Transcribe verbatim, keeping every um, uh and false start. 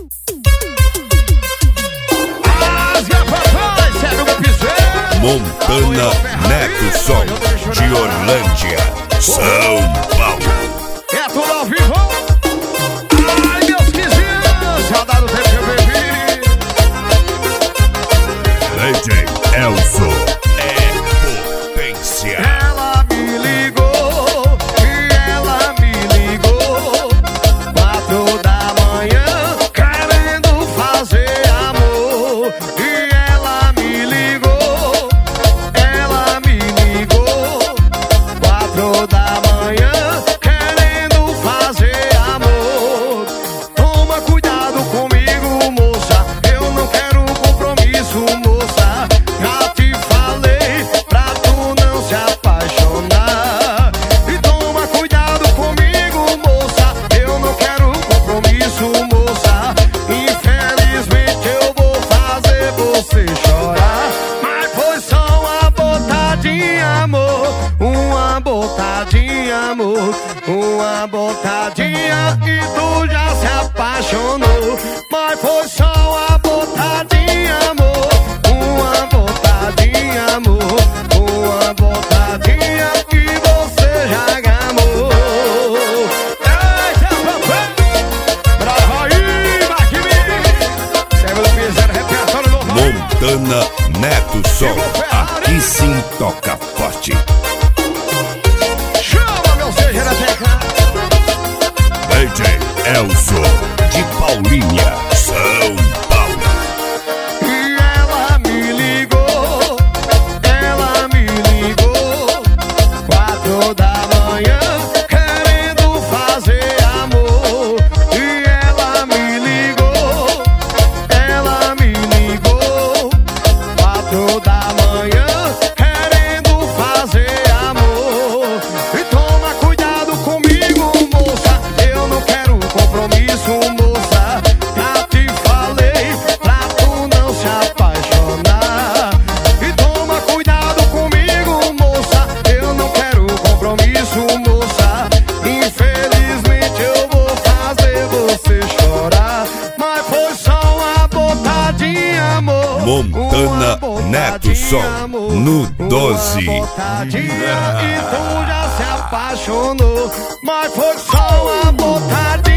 Montana Neto Som, de Orlândia, São Paulo. É tudo ao vivo. Ai, meus vizinhos, saudade do tempo que eu bebi. D J Elzo é potência. Ela me ligou, e ela me ligou, quatro da manhã, querendo fazer amor. E ela me ligou, ela me ligou, quatro da manhã, querendo fazer amor. Toma cuidado comigo, moça, eu não quero compromisso, moça. Já te falei pra tu não se apaixonar. E toma cuidado comigo, moça, eu não quero compromisso, moça. Infelizmente eu vou fazer você chorar. Mas foi só uma botadinha, amor, uma botadinha, amor, uma botadinha e tu já se apaixonou. Mas foi só uma botadinha, amor, uma botadinha, amor, uma botadinha e você já gamou. Eita, papai! Brava aí, Marquinhos! Serve do piseiro, repertório novo. Montana Neto Som, aqui sim toca forte. Chama, meu seja na tecla. D J Elzo, de Paulinha, São Paulo. E ela me ligou, ela me ligou, quatro da manhã, querendo fazer amor. E ela me ligou, ela me ligou, quatro da manhã, querendo fazer amor. E toma cuidado comigo, moça, eu não quero compromisso, moça. Já te falei pra tu não se apaixonar. E toma cuidado comigo, moça, eu não quero compromisso, moça. Infelizmente eu vou fazer você chorar. Mas foi só uma botadinha, amor, Montana Neto Som, no doze. uma botadinha e tu já se apaixonou. Mas foi só uma botadinha.